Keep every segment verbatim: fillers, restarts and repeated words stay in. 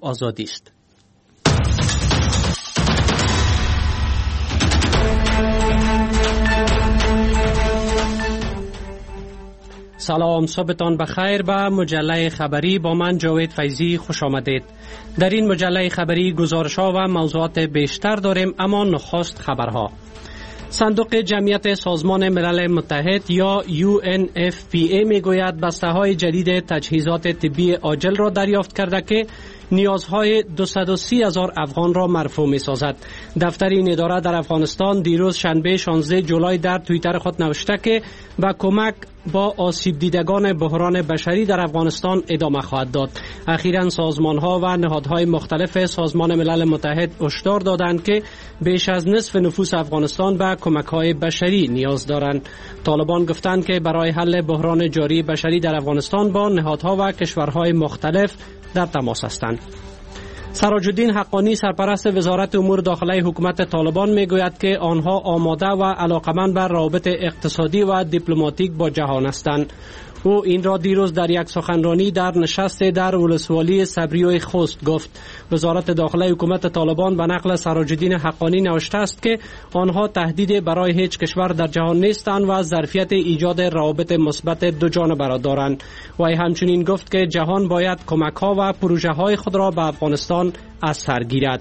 آزادی است. سلام، صبحتان بخیر. به مجله خبری با من جاوید فیضی خوش آمدید. در این مجله خبری گزارش‌ها و موضوعات بیشتر داریم، اما نخست خبرها. صندوق جمعیت سازمان ملل متحد یا یو ان اف پی ای میگوید بسته‌های جدید تجهیزات طبی عاجل را دریافت کرده که نیازهای دویست و سی هزار افغان را مرفوع می سازد. دفتر این اداره در افغانستان دیروز شنبه شانزده جولای در توییتر خود نوشته که با کمک با آسیب دیدگان بحران بشری در افغانستان ادامه خواهد داد. اخیراً سازمان‌ها و نهادهای مختلف سازمان ملل متحد هشدار دادند که بیش از نصف نفوس افغانستان به کمک‌های بشری نیاز دارند. طالبان گفتند که برای حل بحران جاری بشری در افغانستان با نهادها و کشورهای مختلف در تماس هستند. سراج الدین حقانی سرپرست وزارت امور داخلی حکومت طالبان میگوید که آنها آماده و علاقمند بر روابط اقتصادی و دیپلماتیک با جهان هستند. او این را دیروز در یک سخنرانی در نشست در ولسوالی صبریوی خوست گفت. وزارت داخلی حکومت طالبان به نقل سراج الدین حقانی نوشته است که آنها تهدید برای هیچ کشور در جهان نیستند و ظرفیت ایجاد روابط مثبت دو جانبه را دارند. و همچنین گفت که جهان باید کمک‌ها و پروژه‌های خود را به افغانستان از سر گیرد.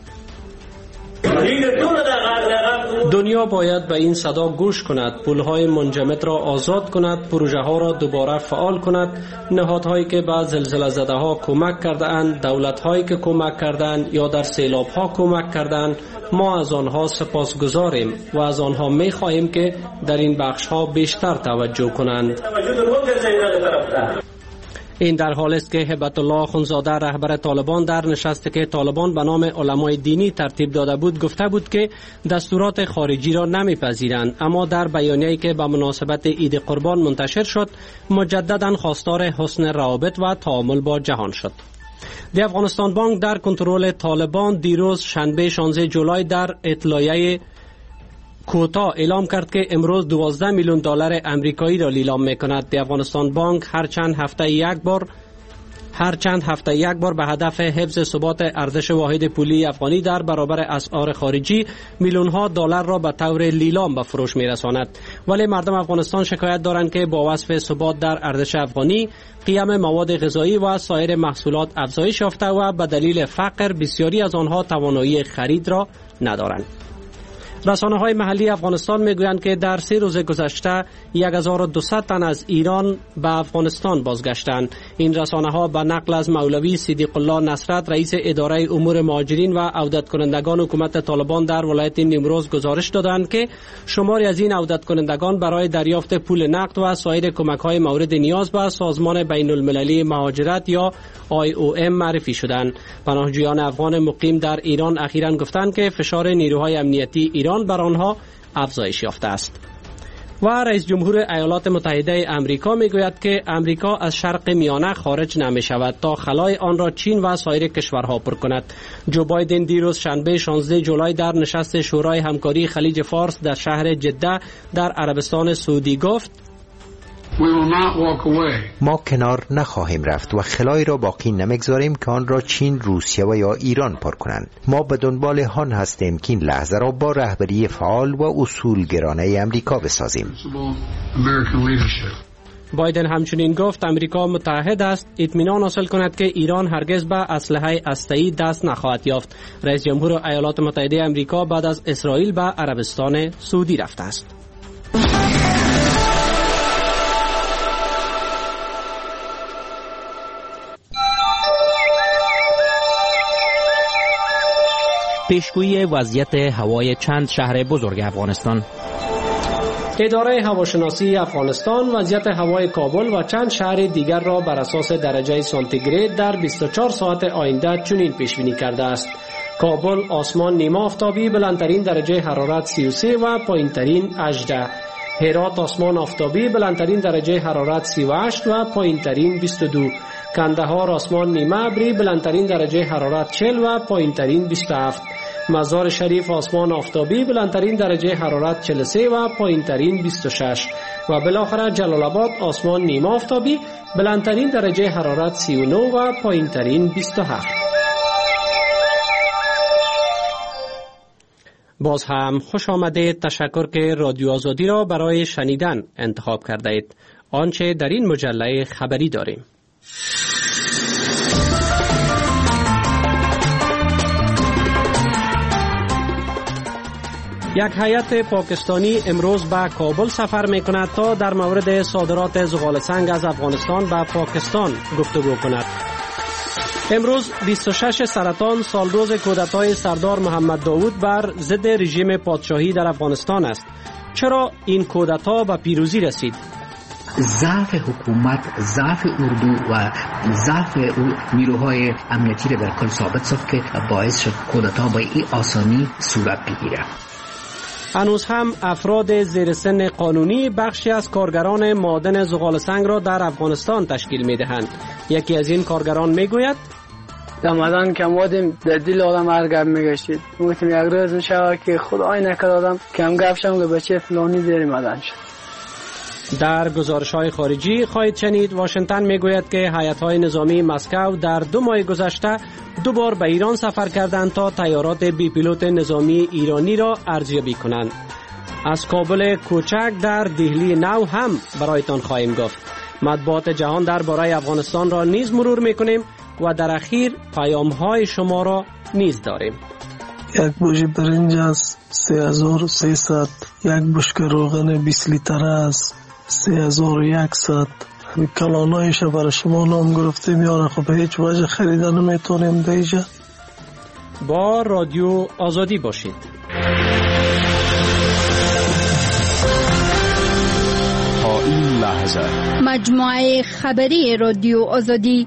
دنیا باید به این صدا گوش کند، پل‌های منجمد را آزاد کند، پروژه‌ها را دوباره فعال کند. نهادهایی که به زلزله زده‌ها کمک کرده‌اند، دولت‌هایی که کمک کردند یا در سیلاب‌ها کمک کردند، ما از آنها سپاسگزاریم و از آنها می‌خواهیم که در این بخش‌ها بیشتر توجه کنند. این در حالی است که هبت الله اخوندزاده رهبر طالبان در نشستی که طالبان به نام علمای دینی ترتیب داده بود گفته بود که دستورات خارجی را نمیپذیرند، اما در بیانیه‌ای که به مناسبت عید قربان منتشر شد مجددا خواستار حسن روابط و تعامل با جهان شد. دی افغانستان بانک در کنترل طالبان دیروز شنبه شانزده جولای در اطلاعیه کوتا اعلام کرد که امروز دوازده میلیون دلار امریکایی را لیلام میکند. دی افغانستان بانک هر چند هفته یک بار هر چند هفته یک بار به هدف حفظ ثبات ارزش واحد پولی افغانی در برابر اسعار خارجی میلیون ها دلار را به طور لیلام به فروش میرساند. ولی مردم افغانستان شکایت دارند که با وصف ثبات در ارزش افغانی قیمت مواد غذایی و سایر محصولات افزایش یافته و به دلیل فقر بسیاری از آنها توانایی خرید را ندارند. رسانه‌های محلی افغانستان میگویند که در سه روز گذشته هزار و دویست تن از ایران به افغانستان بازگشتند. این رسانه‌ها به نقل از مولوی صدیق الله نصرت رئیس اداره امور مهاجرین و عودت کنندگان حکومت طالبان در ولایت نیمروز گزارش دادند که شماری از این عودت کنندگان برای دریافت پول نقد و سایر کمک‌های مورد نیاز به سازمان بین المللی مهاجرت یا آی او ام معرفی شدند. پناهجویان افغان مقیم در ایران اخیراً گفتند که فشار نیروهای امنیتی ایران بر آنها افزایش یافته است. و رئیس جمهور ایالات متحده آمریکا میگوید که آمریکا از شرق میانه خارج نمی شود تا خلای آن را چین و سایر کشورها پر کند. جو بایدن دیروز شنبه شانزده جولای در نشست شورای همکاری خلیج فارس در شهر جده در عربستان سعودی گفت: ما کنار نخواهیم رفت و خلایی را باقی نمیگذاریم که آن را چین، روسیه و یا ایران پر کنند. ما به دنبال آن هستیم که این لحظه را با رهبری فعال و اصولگرانه امریکا بسازیم. بایدن همچنین گفت امریکا متحد است اطمینان حاصل کند که ایران هرگز به اسلحه هسته‌ای دست نخواهد یافت. رئیس جمهور ایالات متحده آمریکا بعد از اسرائیل به عربستان سعودی رفته است. پیشگویی وضعیت هوای چند شهر بزرگ افغانستان. اداره هواشناسی افغانستان وضعیت هوای کابل و چند شهر دیگر را بر اساس درجه سانتیگراد در بیست و چهار ساعت آینده چنین پیش بینی کرده است: کابل آسمان نیمه آفتابی، بلندترین درجه حرارت سی و سه و پایینترین هجده. هرات آسمان آفتابی، بلندترین درجه حرارت سی و هشت و پایینترین بیست و دو. کندهار آسمان نیمه ابری، بلندترین درجه حرارت چهل و پایینترین بیست و هفت. مزار شریف آسمان آفتابی، بلندترین درجه حرارت چهل و سه و پایینترین بیست و شش. و بالاخره جلال آباد آسمان نیمه آفتابی، بلندترین درجه حرارت سی و نه و پایینترین بیست و هفت. باز هم خوش آمدید. تشکر که رادیو آزادی را برای شنیدن انتخاب کرده اید. آنچه در این مجله خبری داریم: یک هیئت پاکستانی امروز به کابل سفر می کند تا در مورد صادرات زغال سنگ از افغانستان به پاکستان گفتگو کند. امروز بیست و شش سرطان سالروز کودتای سردار محمد داود بر ضد رژیم پادشاهی در افغانستان است. چرا این کودتا به پیروزی رسید؟ ضعف حکومت، ضعف اردو و ضعف نیروهای امنیتی را در کل ثابت ساخت که باعث شد کودتا با این آسانی صورت بگیرد. هنوز هم افراد زیر سن قانونی بخشی از کارگران معادن زغال سنگ را در افغانستان تشکیل می دهند. یکی از این کارگران می گوید رمضان که آمدیم در دل آدم هر گپ میگشتید. گفتم یک روز میشه که خدای نکرد آدم کم گپ شم که بچه فلانی زیر مدن شد. در گزارش‌های خارجی خواهید شنید واشنگتن میگوید که هیئت‌های نظامی مسکو در دو ماه گذشته دو بار به ایران سفر کردند تا تیارات بی پیلوت نظامی ایرانی را ارزیابی کنند. از کابل کوچک در دهلی نو هم برایتان خواهیم گفت. مطبوعات جهان درباره افغانستان را نیز مرور میکنیم و در اخیر پیام‌های شما را نیز داریم. یک بوژی برنج است سه هزار و سیصد، یک بشکه روغن بیست لیتر است سه هزار و صد. کلانایش برای شما نام گرفتیم یاره، خب به هیچ وجه خریدن نمیتونیم دیجا. با رادیو آزادی باشید. تا این لحظه مجموعه خبری رادیو آزادی.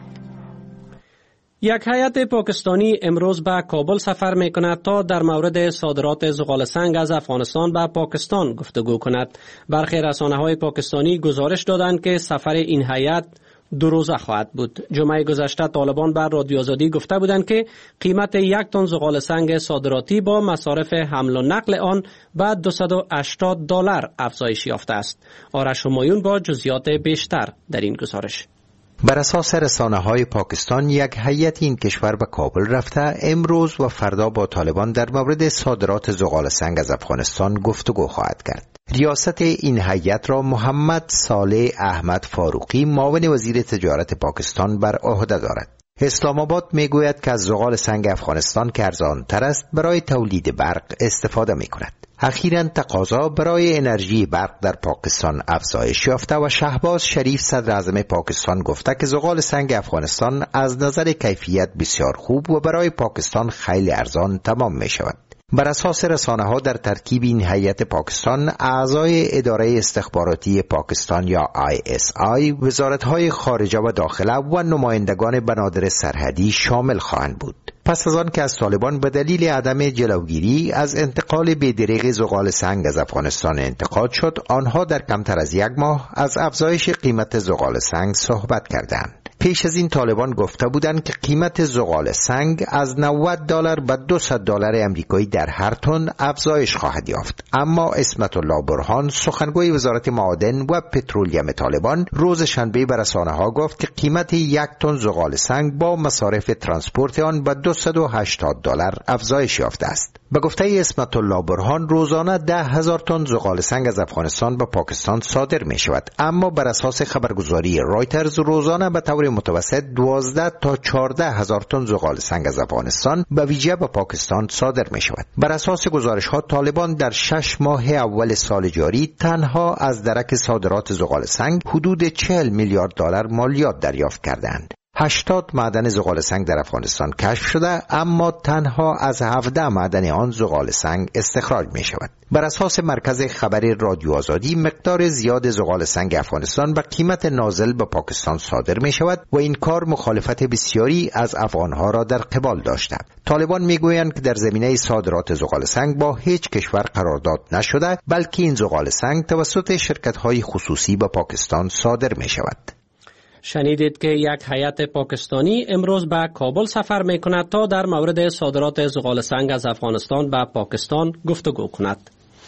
یک هیئت پاکستانی امروز به کابل سفر می کند تا در مورد صادرات زغال سنگ از افغانستان به پاکستان گفتگو کند. برخی رسانه‌های پاکستانی گزارش دادند که سفر این هیئت دو روزه خواهد بود. جمعه گذشته طالبان بر رادیو آزادی گفته بودند که قیمت یک تن زغال سنگ صادراتی با مصارف حمل و نقل آن به دویست و هشتاد دلار افزایش یافته است. آرش همایون با جزئیات بیشتر در این گزارش. بر اساس رسانه‌های پاکستان یک هیئت این کشور به کابل رفته امروز و فردا با طالبان در مورد صادرات زغال سنگ از افغانستان گفتگو خواهد کرد. ریاست این هیئت را محمد صالح احمد فاروقی معاون وزیر تجارت پاکستان بر عهده دارد. اسلام آباد میگوید که از زغال سنگ افغانستان که ارزان‌تر است برای تولید برق استفاده می‌کند. اخیراً تقاضا برای انرژی برق در پاکستان افزایش یافته و شهباز شریف صدر اعظم پاکستان گفته که زغال سنگ افغانستان از نظر کیفیت بسیار خوب و برای پاکستان خیلی ارزان تمام می شود. بر اساس رسانه ها در ترکیب این هیئت پاکستان اعضای اداره استخباراتی پاکستان یا آی اس آی، وزارت‌های خارجه و داخله و نمایندگان بنادر سرحدی شامل خواهند بود. پس از آن که از طالبان به دلیل عدم جلوگیری از انتقال بی‌دریغ زغال سنگ از افغانستان انتقاد شد، آنها در کمتر از یک ماه از افزایش قیمت زغال سنگ صحبت کردند. پیش از این طالبان گفته بودند که قیمت زغال سنگ از نود دلار به دویست دلار امریکایی در هر تن افزایش خواهد یافت. اما اسمت الله برهان، سخنگوی وزارت معادن و پترولیم طالبان، روز شنبه به رسانه‌ها گفت که قیمت یک تن زغال سنگ با مصارف ترانسپورت آن به دویست و هشتاد دلار افزایش یافته است. به گفته اسمت الله برهان، روزانه ده هزار تن زغال سنگ از افغانستان به پاکستان صادر می شود، اما بر اساس خبرگزاری رایترز روزانه به طور متوسط دوازده تا چهارده هزار تن زغال سنگ از افغانستان به ویژه به پاکستان صادر می شود. بر اساس گزارش ها طالبان در شش ماه اول سال جاری تنها از درک صادرات زغال سنگ حدود چهل میلیارد دلار مالیات دریافت کردند. هشتاد معدن زغال سنگ در افغانستان کشف شده، اما تنها از هفده معدن آن زغال سنگ استخراج می شود. بر اساس مرکز خبر رادیو آزادی، مقدار زیاد زغال سنگ افغانستان به قیمت نازل به پاکستان صادر می شود و این کار مخالفت بسیاری از افغانها را در قبال داشته. طالبان می گویند که در زمینه صادرات زغال سنگ با هیچ کشور قرارداد نشده، بلکه این زغال سنگ توسط شرکت‌های خصوصی به پاکستان صادر می شود. شنیدید که یک هیئت پاکستانی امروز به کابل سفر می کند تا در مورد صادرات زغال سنگ از افغانستان به پاکستان گفتگو کند.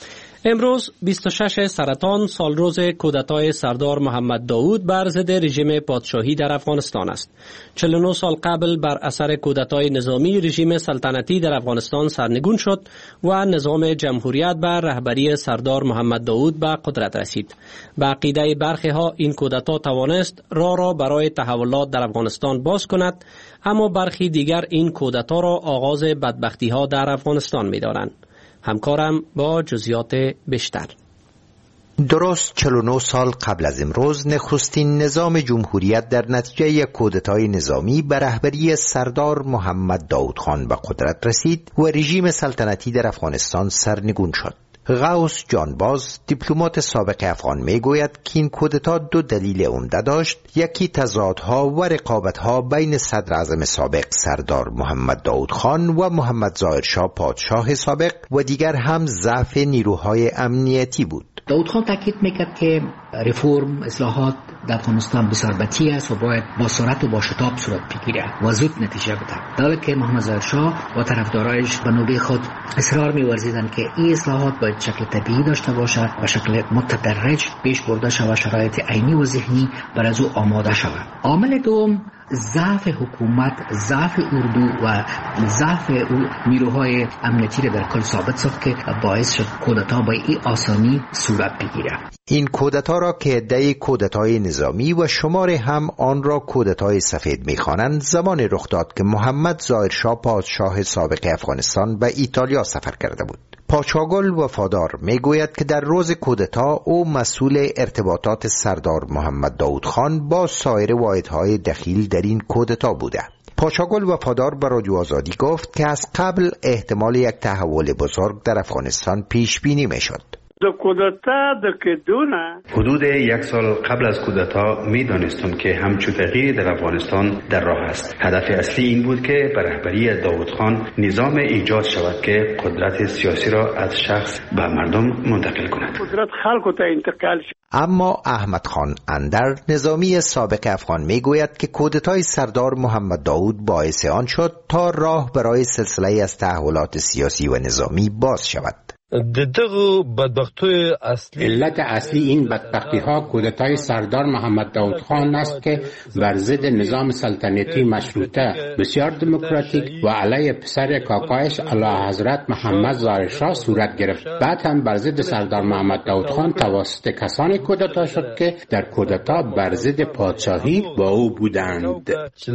امروز بیست و شش سرطان سالروز کودتای سردار محمد داود بر ضد رژیم پادشاهی در افغانستان است. چهل و نه سال قبل بر اثر کودتای نظامی رژیم سلطنتی در افغانستان سرنگون شد و نظام جمهوریت بر رهبری سردار محمد داود به قدرت رسید. به عقیده برخی ها این کودتا توانست راه را برای تحولات در افغانستان باز کند، اما برخی دیگر این کودتا را آغاز بدبختی ها در افغانستان می دانند. همکارم با جزئیات بیشتر. درست چهل و نه سال قبل از امروز نخستین نظام جمهوریت در نتیجه یک کودتای نظامی به رهبری سردار محمد داود خان به قدرت رسید و رژیم سلطنتی در افغانستان سرنگون شد. غوث جانباز دیپلمات سابق افغان میگوید که این کودتا دو دلیل عمده داشت، یکی تضادها و رقابتها بین صدر اعظم سابق سردار محمد داود خان و محمد ظاهر شاه پادشاه سابق و دیگر هم ضعف نیروهای امنیتی بود. داود خان تاکید میکرد که رفرم اصلاحات در افغانستان بسیار بطیء است و باید با سرعت و با شتاب صورت بگیرد و زود نتیجه بده. در حالی که محمد ظاهر شاه و طرفدارایش به نوبه خود اصرار می‌ورزیدند که این اصلاحات باید شکل طبیعی داشته باشد و شکل متدرج پیش برده شود، شرایط عینی و ذهنی بر از او آماده شود. عامل دوم ضعف حکومت، ضعف اردو و ضعف نیروهای امنیتی را در کل ثابت ساخت که باعث شد کودتا با این آسانی صورت بگیرد. این کودتا را که ادعای کودتای نظامی و شمار هم آن را کودتای سفید می‌خوانند زمان رخ داد که محمد ظاهر شاه پادشاه سابق افغانستان به ایتالیا سفر کرده بود. پاچاگل وفادار میگوید که در روز کودتا او مسئول ارتباطات سردار محمد داود خان با سایر واحدهای دخیل در این کودتا بوده. پاچاگل وفادار به رادیو آزادی گفت که از قبل احتمال یک تحول بزرگ در افغانستان پیش بینی میشد. حدود یک سال قبل از کودتا می دانستم که همچون تغییر در افغانستان در راه است. هدف اصلی این بود که به رهبری داود خان نظام ایجاد شود که قدرت سیاسی را از شخص به مردم منتقل کند. قدرت خلق تا انتقال شد. اما احمد خان اندر نظامی سابق افغان می گوید که کودتای سردار محمد داود باعث آن شد تا راه برای سلسله از تحولات سیاسی و نظامی باز شود. علت اصلی این بدبختی ها کودتای سردار محمد داود خان است که بر ضد نظام سلطنتی مشروطه بسیار دموکراتیک و علیه پسر کاکایش اعلی حضرت محمد ظاهر شاه صورت گرفت. بعد هم بر ضد سردار محمد داود خان توسط کسانی کودتا شد که در کودتا بر ضد پادشاهی با او بودند.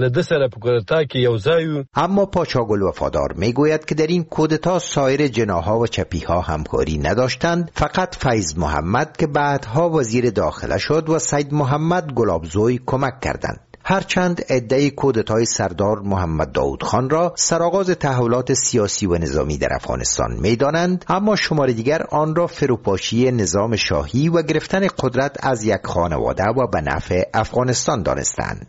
اما پاچاگل وفادار میگوید که در این کودتا سایر جناح‌ها و چپی‌ها همکاری نداشتند، فقط فیض محمد که بعدها وزیر داخله شد و سید محمد گلابزوی کمک کردند. هرچند ادعای کودتای سردار محمد داود خان را سرآغاز تحولات سیاسی و نظامی در افغانستان می‌دانند، اما شمار دیگر آن را فروپاشی نظام شاهی و گرفتن قدرت از یک خانواده و به نفع افغانستان دانستند.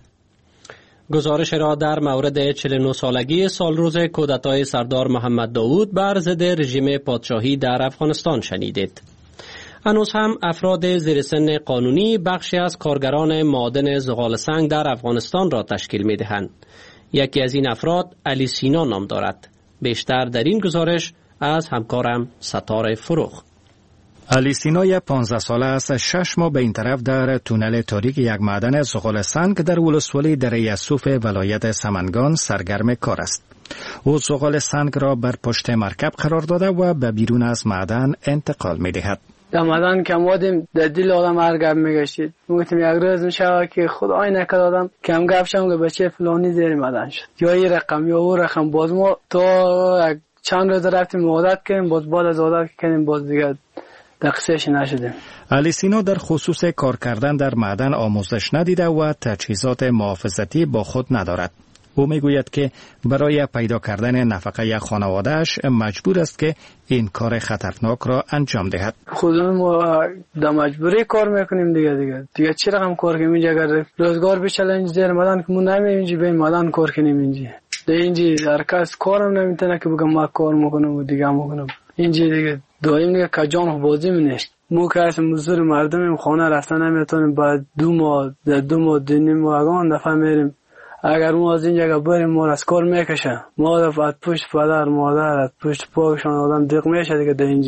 گزارش را در مورد چهل و نه سالگی سالروز کودتای سردار محمد داود بر ضد رژیم پادشاهی در افغانستان شنیدید. هنوز هم افراد زیر سن قانونی بخشی از کارگران معادن زغال سنگ در افغانستان را تشکیل می دهند. یکی از این افراد علی سینا نام دارد. بیشتر در این گزارش از همکارم ستاره فروخ. علی سینا پانزده ساله است. شش ماه به این طرف در تونل تاریک یک معدن زغال سنگ در ولسوالی دره یسوف ولایت سمنگان سرگرم کار است. او زغال سنگ را بر پشت مرکب قرار داده و به بیرون از معدن انتقال می دهد. در معدن که آمدیم در دل آدم هر گپ میگشتید. میگفتیم یک روز میشه که خدای نکرد آدم کم گپ شم که بچه فلانی زیر معدن شد، یا این رقم یا اون رقم. باز ما تا چند روز رفتیم عادت کردیم، باز بعد از عادت کردیم باز دیگه دقیقش نشده. علی سینا در خصوص کار کردن در معدن آموزش ندیده و تجهیزات محافظتی با خود ندارد. او میگوید که برای پیدا کردن نفقه خانواده‌اش مجبور است که این کار خطرناک را انجام دهد. خودمون ما در مجبوری کار میکنیم دیگه دیگه دیگه چی رقم کار کنیم اینجا؟ اگر روزگار بچله اینجا زیر معدن که ما نمی اینجا به معدن کار کنیم اینجا ده اینجا هر کس کارم نمیتونه که بگم ما کار میکنم و دیگه میکنم اینجا دیگه دایم دیگه کجان بازی منیست. مو که از مزدور مردمیم خانه رفتن نمیتونیم. بعد دو ماه در دو ماه دنیم ما اگان دفعه میریم. اگر ما از اینجا بریم ما از کار میکشه. ما از پشت پدر مادر از پشت پاکشان آدم دیق میشه دیگه در اینجا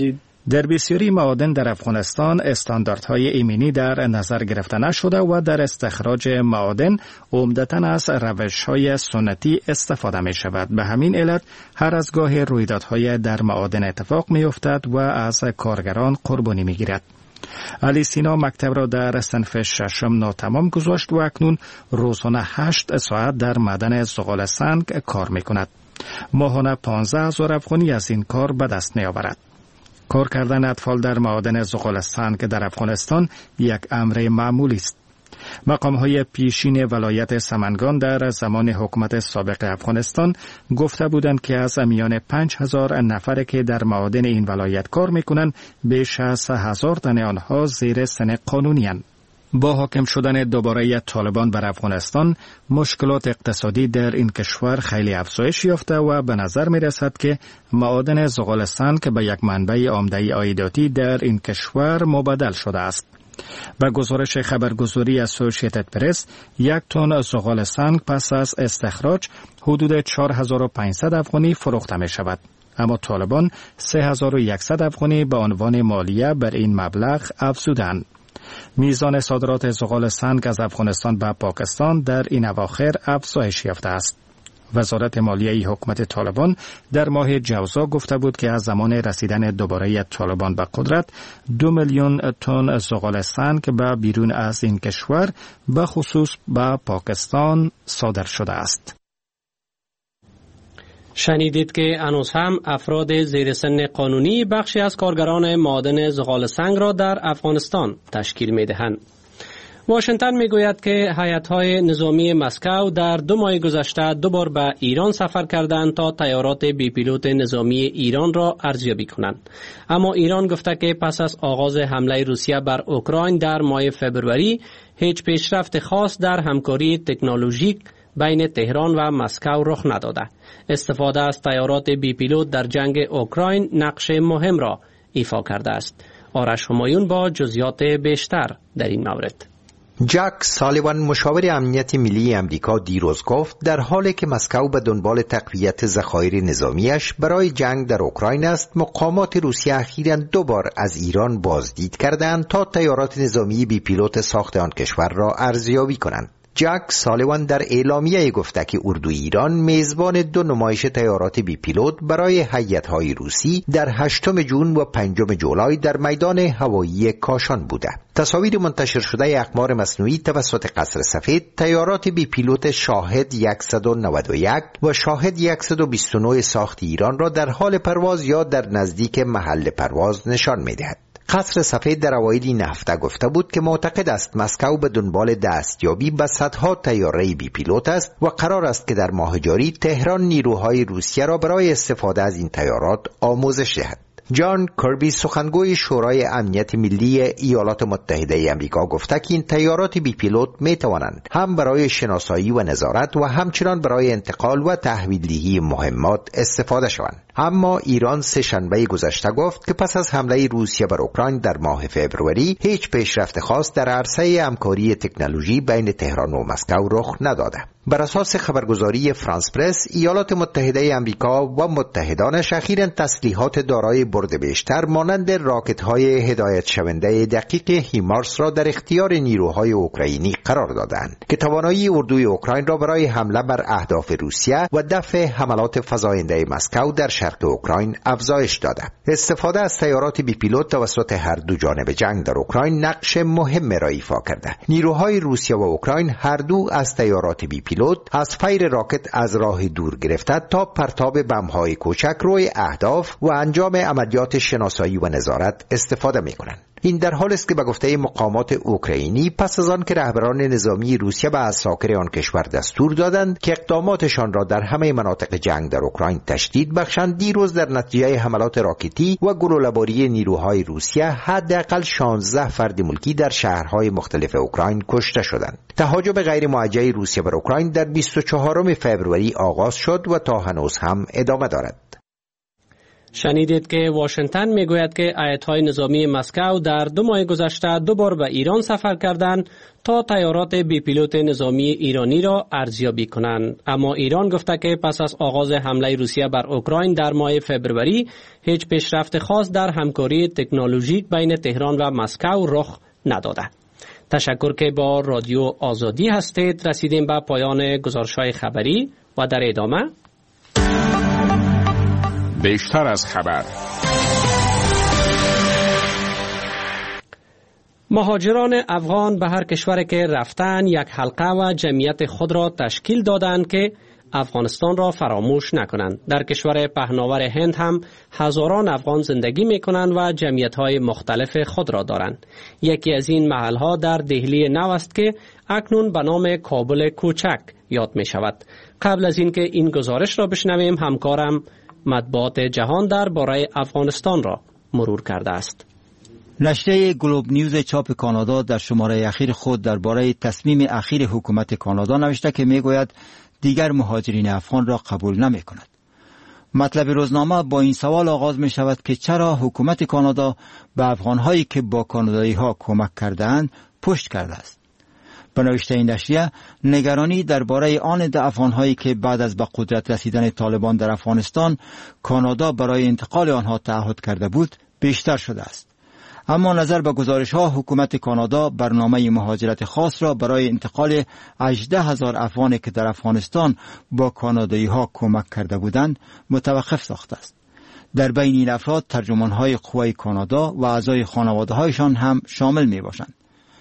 در بسیاری معادن در افغانستان استانداردهای ایمنی در نظر گرفته نشده و در استخراج معادن عمدتاً از روش‌های سنتی استفاده می شود. به همین علت هر از گاه رویدادهای در معادن اتفاق می افتد و از کارگران قربانی می گیرد. علی سینا مکتب را در صنف ششم ناتمام گذاشت و اکنون روزانه هشت ساعت در معدن زغال سنگ کار می کند. ماهانه پانزده هزار افغانی از این کار به دست می آورد. کار کردن اطفال در معادن زغال سنگ در افغانستان یک امر معمولی است. مقام‌های پیشین ولایت سمنگان در زمان حکومت سابق افغانستان گفته بودند که از میان پنج هزار نفر که در معادن این ولایت کار می‌کنند، بیش از هزار تن آنها زیر سن قانونی اند. با حاکم شدن دوباره طالبان بر افغانستان، مشکلات اقتصادی در این کشور خیلی افزایش یافته و به نظر می رسد که معادن زغال سنگ به یک منبع عمده عایداتی در این کشور مبدل شده است. به گزارش خبرگزاری اسوسییتد پرس، یک تن زغال سنگ پس از استخراج حدود چهار هزار و پانصد افغانی فروخته می شود. اما طالبان سه هزار و صد افغانی به عنوان مالیه بر این مبلغ افزودند. میزان صادرات زغال سنگ از افغانستان به پاکستان در این اواخر افزایش یافته است. وزارت مالیه حکومت طالبان در ماه جوزا گفته بود که از زمان رسیدن دوباره طالبان به قدرت دو میلیون تن زغال سنگ به بیرون از این کشور به خصوص به پاکستان صادر شده است. شنیدید که هنوز هم افراد زیر سن قانونی بخشی از کارگران معادن زغال سنگ را در افغانستان تشکیل می دهند. واشنگتن می گوید که هیئت‌های نظامی مسکو در دو ماه گذشته دو بار به ایران سفر کردند تا طیارات بی پیلوت نظامی ایران را ارزیابی کنند. اما ایران گفته که پس از آغاز حمله روسیه بر اوکراین در ماه فوریه هیچ پیشرفت خاص در همکاری تکنولوژیک بین تهران و مسکو رخ نداده. استفاده از طیارات بی پیلوت در جنگ اوکراین نقش مهم را ایفا کرده است. آرش همایون با جزئیات بیشتر در این مورد. جک سالیوان مشاور امنیت ملی امریکا دیروز گفت در حالی که مسکو به دنبال تقویت ذخایر نظامیش برای جنگ در اوکراین است، مقامات روسیه اخیراً دو بار از ایران بازدید کردند تا طیارات نظامی بی پیلوت ساخت آن کشور را ارزیابی کنند. جک سالیوان در اعلامیه گفته که اردوی ایران میزبان دو نمایش طیارات بی پیلوت برای هیئت‌های روسی در هشتم ژوئن و پنجم جولای در میدان هوایی کاشان بوده. تصاویر منتشر شده اقمار مصنوعی توسط قصر سفید طیارات بی پیلوت شاهد صد و نود و یک و شاهد صد و بیست و نه ساخت ایران را در حال پرواز یا در نزدیک محل پرواز نشان می‌دهد. قصر سفید در اوایل این هفته گفته بود که معتقد است مسکو به دنبال دستیابی به صدها طیاره بی پیلوت است و قرار است که در ماه جاری تهران نیروهای روسیه را برای استفاده از این طیارات آموزش دهد. جان کربی سخنگوی شورای امنیت ملی ایالات متحده آمریکا گفته که این طیارات بی پیلوت می توانند هم برای شناسایی و نظارت و همچنان برای انتقال و تحویلدهی مهمات استفاده شوند. اما ایران سه شنبه گذشته گفت که پس از حمله روسیه بر اوکراین در ماه فوریه هیچ پیشرفت خاص در عرصه همکاری تکنولوژی بین تهران و مسکو رخ نداده. بر اساس خبرگزاری فرانس پرس، ایالات متحده آمریکا و متحدانش اخیراً تسلیحات دارای برد بیشتر مانند راکت‌های هدایت شونده دقیق هیمارس را در اختیار نیروهای اوکراینی قرار دادند که توانایی اردوی اوکراین را برای حمله بر اهداف روسیه و دفع حملات فزاینده مسکو در شرق اوکراین افزایش داده. استفاده از طیارات بی پیلوت توسط هر دو جانب جنگ در اوکراین نقش مهم را ایفا کرده. نیروهای روسیه و اوکراین هر دو از طیارات بی پیلوت از فیر راکت از راه دور گرفته تا پرتاب بم‌های کوچک روی اهداف و انجام عملیات شناسایی و نظارت استفاده می‌کنند. این در حالی است که به گفته مقامات اوکراینی پس از آن که رهبران نظامی روسیه به عساکر آن کشور دستور دادند که اقداماتشان را در همه مناطق جنگ در اوکراین تشدید بخشند، دیروز در نتیجه حملات راکتی و گلوله‌باری نیروهای روسیه حداقل شانزده فرد ملکی در شهرهای مختلف اوکراین کشته شدند. تهاجم غیر موجه روسیه بر اوکراین در بیست و چهارم فوریه آغاز شد و تا هنوز هم ادامه دارد. شنیدید که واشنگتن میگوید که ایت‌های نظامی مسکو در دو ماه گذشته دو بار به ایران سفر کردند تا تیارات بی پیلوت نظامی ایرانی را ارزیابی کنند. اما ایران گفته که پس از آغاز حمله روسیه بر اوکراین در ماه فوریه هیچ پیشرفت خاص در همکاری تکنولوژیک بین تهران و مسکو رخ نداده. تشکر که با رادیو آزادی هستید. رسیدیم به پایان گزارش‌های خبری و در ادامه بیشتر از خبر. مهاجران افغان به هر کشوری که رفتن یک حلقه و جمعیت خود را تشکیل دادند که افغانستان را فراموش نکنند. در کشور پهناور هند هم هزاران افغان زندگی می کنند و جمعیت های مختلف خود را دارند. یکی از این محل ها در دهلی نو است که اکنون به نام کابل کوچک یاد می شود. قبل از اینکه این گزارش را بشنویم، همکارم مطبوعات جهان در باره افغانستان را مرور کرده است. نشریه گلوب نیوز چاپ کانادا در شماره اخیر خود درباره تصمیم اخیر حکومت کانادا نوشته که میگوید دیگر مهاجرین افغان را قبول نمی کند. مطلب روزنامه با این سوال آغاز می شود که چرا حکومت کانادا به افغانهایی که با کانادایی ها کمک کرده‌اند پشت کرده است. به نوشته این نشریه، نگرانی درباره آن عده افغانهایی که بعد از به قدرت رسیدن طالبان در افغانستان کانادا برای انتقال آنها تعهد کرده بود بیشتر شده است. اما نظر به گزارش ها، حکومت کانادا برنامه مهاجرت خاص را برای انتقال هجده هزار افغانی که در افغانستان با کانادایی ها کمک کرده بودند متوقف ساخته است. در بین این افراد ترجمان های قوای کانادا و اعضای خانواده هایشان هم شامل می باشند.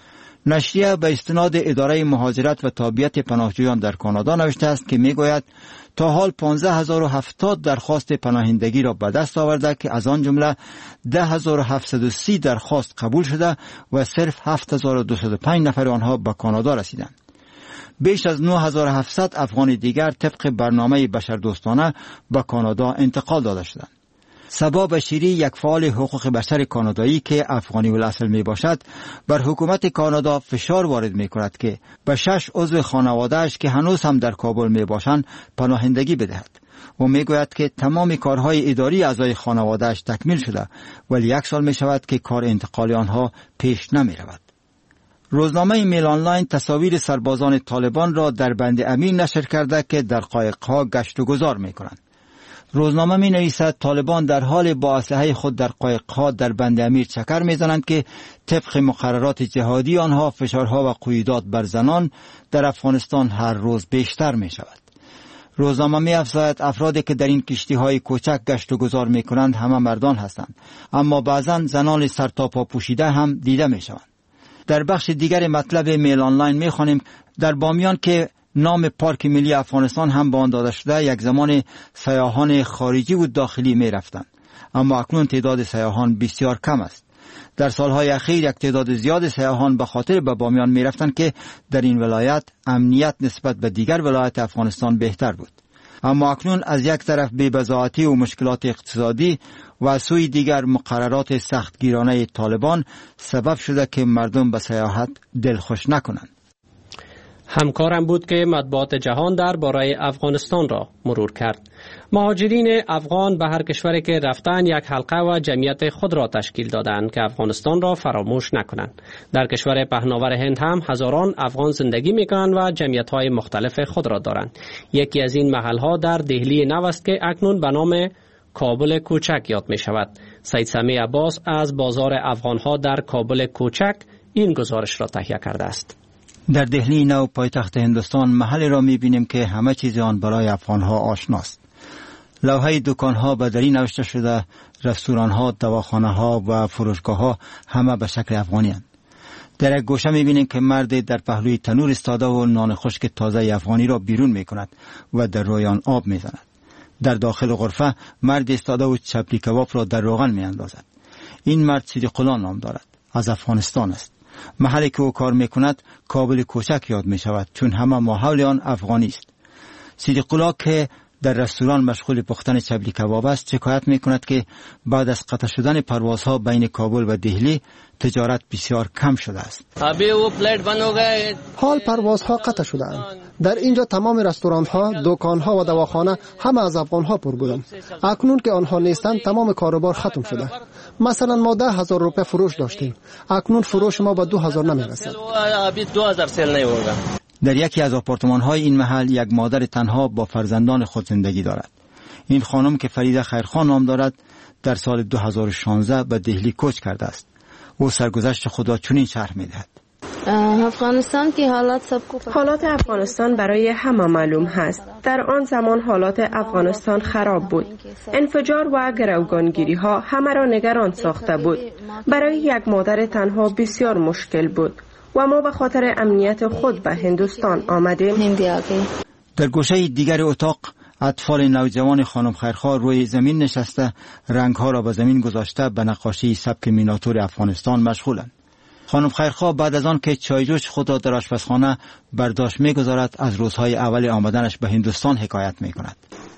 نشریه به استناد اداره مهاجرت و تابعیت پناهجویان در کانادا نوشته است که میگوید تا حال پانزده هزار و هفتاد درخواست پناهندگی را به دست آورده که از آن جمله ده هزار و هفتصد و سی درخواست قبول شده و صرف هفت هزار و دویست و پنج نفر آنها به کانادا رسیدند. بیش از نه هزار و هفتصد افغان دیگر طبق برنامه بشردوستانه به کانادا انتقال داده شدند. سبا بشیری، یک فعال حقوق بشر کانادایی که افغانی الاصل می باشد، بر حکومت کانادا فشار وارد می کند که به شش عضو خانواده‌اش که هنوز هم در کابل می باشند پناهندگی بدهد و می گوید که تمام کارهای اداری اعضای خانواده‌اش تکمیل شده ولی یک سال می شود که کار انتقال آنها پیش نمی رود. روزنامه میل آنلاین تصاویر سربازان طالبان را در بند امیر نشر کرده که در قایق‌ها گشت و گذار می کنند. روزنامه می نویسد طالبان در حال با اسلحه خود در قایق‌ها در بند امیر چکر می زنند که طبق مقررات جهادی آنها فشارها و قیودات بر زنان در افغانستان هر روز بیشتر می شود. روزنامه می افزاید افرادی که در این کشتی های کوچک گشت و گذار می کنند همه مردان هستند، اما بعضا زنان سر تا پا پوشیده هم دیده می شوند. در بخش دیگر مطلب میل آنلاین می خوانیم در بامیان که نام پارک ملی افغانستان هم به آن داده شده، یک زمان سیاحان خارجی و داخلی می رفتند، اما اکنون تعداد سیاحان بسیار کم است. در سالهای اخیر یک تعداد زیاد سیاحان به خاطر به بامیان می رفتند که در این ولایت امنیت نسبت به دیگر ولایت افغانستان بهتر بود. اما اکنون از یک طرف بی‌بضاعتی و مشکلات اقتصادی و از سوی دیگر مقررات سختگیرانه طالبان سبب شده که مردم به سیاحت دلخوش نکنند. همکارم بود که مطبوعات جهان در باره افغانستان را مرور کرد. مهاجرین افغان به هر کشوری که رفتن یک حلقه و جمعیت خود را تشکیل دادند که افغانستان را فراموش نکنند. در کشور پهناور هند هم هزاران افغان زندگی میکنند و جمعیت‌های مختلف خود را دارند. یکی از این محل‌ها در دهلی نو است که اکنون به نام کابل کوچک یاد می شود. سید سمیع عباس از بازار افغان‌ها در کابل کوچک این گزارش را تهیه کرده است. در دهلی نو پایتخت هندوستان محلی را می‌بینیم که همه چیز آن برای افغان‌ها آشناست. لوحه دکان‌ها به دری نوشته شده، رستوران‌ها، دواخانه‌ها و فروشگاه‌ها همه به شکل افغانی هستند. در یک گوشه می‌بینیم که مرد در پهلوی تنور ایستاده و نان خشک تازه افغانی را بیرون می‌کند و در روی آن آب می‌زند. در داخل غرفه مرد ایستاده و چپلی کباب را در روغن می‌اندازد. این مرد صدیق الله نام دارد، از افغانستان است. محلی که او کار میکند کابل کوچک یاد می شود چون همه ماحول آن افغانی است. صدیق الله که در رستوران مشغول پختن چبلی کباب است شکایت می‌کند که بعد از قطع شدن پروازها بین کابل و دهلی تجارت بسیار کم شده است. حال پروازها قطع شده‌اند. در اینجا تمام رستوران‌ها، دکان‌ها و دواخانه همه از افغان‌ها پر بودند. اکنون که آنها نیستند تمام کاروبار ختم شده. مثلا ما ده هزار روپیه فروش داشتیم. اکنون فروش ما به دو هزار نمی‌رسد. در یکی از آپارتمان‌های این محل یک مادر تنها با فرزندان خود زندگی دارد. این خانم که فریده خیرخان نام دارد در سال دو هزار و شانزده به دهلی کوچ کرده است. او سرگذشت خود را چنین شرح می‌دهد. افغانستان که حالات سب حالات افغانستان برای همه معلوم هست. در آن زمان حالات افغانستان خراب بود. انفجار و گروگانگیری ها همه را نگران ساخته بود. برای یک مادر تنها بسیار مشکل بود و ما به خاطر امنیت خود به هندوستان آمدیم. در گوشه دیگر اتاق اطفال نوجوان خانم خیرخواه روی زمین نشسته رنگها را به زمین گذاشته به نقاشی سبک میناتور افغانستان مشغولند. خانم خیرخواه بعد از آن که چایجوش خود را در آشپزخانه برداشت می‌گذارد از روزهای اول آمدنش به هندوستان حکایت می‌کند.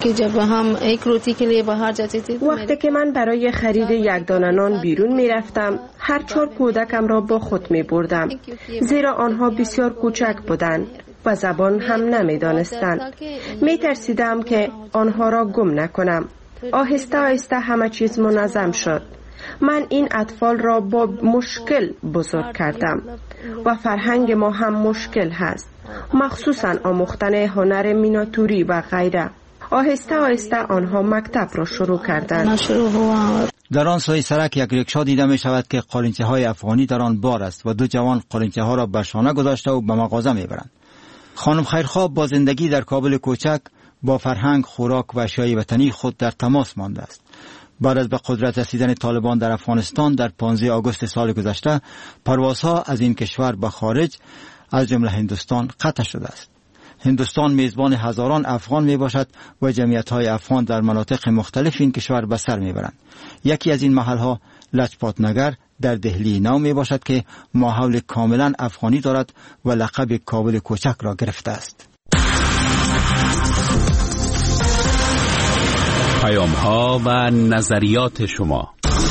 وقتی که من برای خرید یک دانه نان بیرون می‌رفتم هر چهار کودکم را با خود می‌بردم زیرا آنها بسیار کوچک بودند و زبان هم نمی‌دانستند. می‌ترسیدم که آنها را گم نکنم. آهسته آهسته همه چیز منظم شد. من این اطفال را با مشکل بزرگ کردم و فرهنگ ما هم مشکل هست، مخصوصا آموختن هنر میناتوری و غیره. آهسته آهسته آنها مکتب را شروع کردند. در آن سوی سرک یک ریکشا دیده می شود که قالینچه های افغانی در آن بار است و دو جوان قالینچه ها را بر شانه گذاشته و به مغازه می برند. خانم خیرخواه با زندگی در کابل کوچک با فرهنگ، خوراک و اشیای وطنی خود در تماس مانده است. بعد از به قدرت رسیدن طالبان در افغانستان در پانزده آگوست سال گذشته پروازها از این کشور به خارج از جمله هندوستان قطع شده است. هندوستان میزبان هزاران افغان می باشد و جمعیت‌های افغان در مناطق مختلف این کشور به سر می برند. یکی از این محل‌ها لجپات نگر در دهلی نو می باشد که ماحول کاملا افغانی دارد و لقب کابل کوچک را گرفته است. پیام ها و نظریات شما.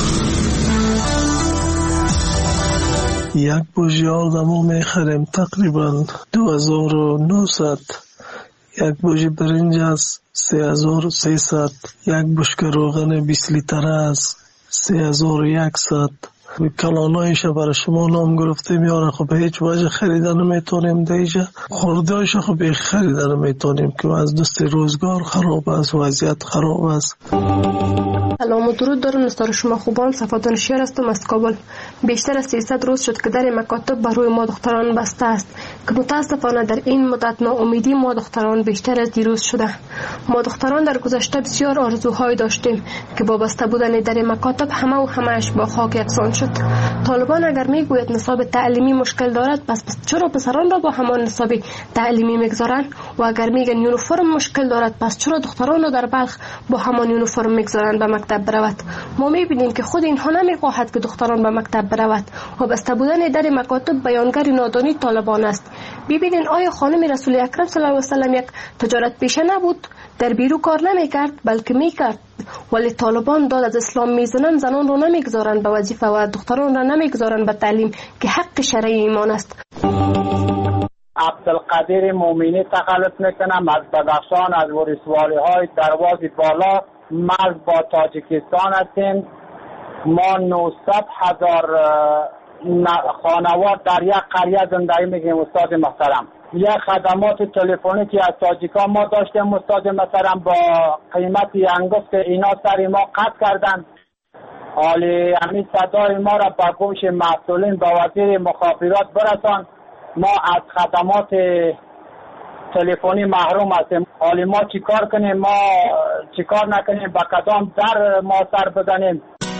یک بوژی آردمو میخریم تقریبا دو هزار و نهصد. یک بوژی برنج است سه هزار و سیصد. یک بشکه روغن بیست لیتر است سه هزار و یکصد. کلانایش برای شما نام گرفتیم یاره. خب به هیچ وجه خریدن نمیتونیم دیجا. خوردهایش خب خریدن نمیتونیم که از دست روزگار خراب است، وضعیت خراب است. سلام و درود دارم نستار شما خوبان. صفات نشیر هستم از کابل. بیشتر از سیصد روز شد که در مکاتب بر روی ما دختران بسته است که متاسفانه در این مدت ناامیدی ما دختران بیشتر از دیروز شده. ما دختران در گذشته بسیار آرزوهای داشتیم که با بسته بودن در مکاتب همه و همهش با خاک یکسان شد. طالبان اگر میگوید نصاب تعلیمی مشکل دارد پس, پس چرا پسران را با همان نصاب تعلیمی میگذارن؟ و اگر میگن یونیفرم مشکل دارد پس چرا دختران را در بلخ با همان یونیفرم میگذارن به مکتب برود؟ ما میبینیم که خود اینها نمیخواهد که دختران به مکتب برود و بسته بودن در مکاتب بیانگر نادانی طالبان است. ببینین آیا خانم رسول اکرم صلی الله علیه و سلم یک تجارت پیشه نبود؟ در بیرو کار نمیکرد بلکه میکرد. ولی طالبان داد از اسلام میزنن زنان رو نمیگذارن به وظیفه و دختران را نمیگذارن به تعلیم که حق شرعی ایمان است. عبدالقدیر مومینی تخلص میکنم از بدخشان از ولسوالی های درواز بالا. مرز با تاجیکستان هستیم. ما نهصد هزار خانوار در یک قریه زندگی میکنیم استاد محترم. یک خدمات تلفنی که از تاجیکا ما داشتیم استاد محترم با قیمت انگفت اینا سر ما قطع کردن. حالی همین صدای ما را با گوش مسئولین با وزیر مخابرات برسان. ما از خدمات تلفنی محروم هستیم. حالی ما چی کار کنیم؟ ما چی کار نکنیم؟ با کدام در ما سر بزنیم؟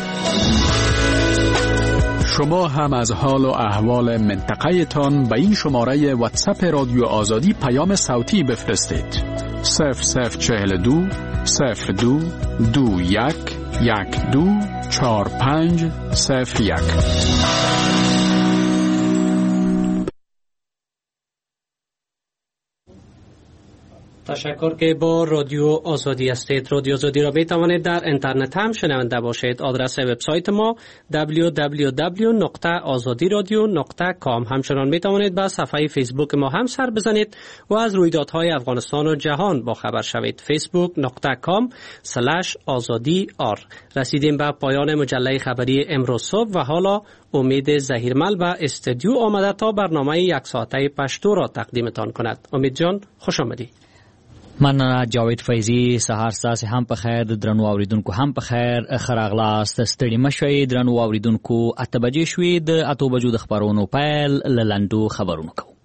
شما هم از حال و احوال منطقه تان به این شماره واتساپ رادیو آزادی پیام صوتی بفرستید. صفر صفر چهل دو صفر دو دو یک یک دو چهار پنج صفر یک. تشکر که با رادیو آزادی هستید. رادیو آزادی را می توانید در اینترنت هم شنونده باشید. آدرس وبسایت ما دبلیو دبلیو دبلیو دات آزادی رادیو دات کام. همچنان می توانید به صفحه فیسبوک ما هم سر بزنید و از رویدادهای افغانستان و جهان با خبر شوید. فیسبوک دات کام اسلش آزادی آر. رسیدیم به پایان مجله خبری امروز صبح و حالا امید ظهیرمل به استودیو آمده تا برنامه یک ساعته پشتو را تقدیمتان کند. امید جان خوش آمدی. من جاوید فیضی. سهار ستاسې هم په خیر، د درنو اوریدونکو هم په خیر. ښه راغلاست، ستړي مه شئ درنو اوریدونکو. اته بجې شوې، د اتو بجو د خپرونو پیل له لنډو خبرونو کوو.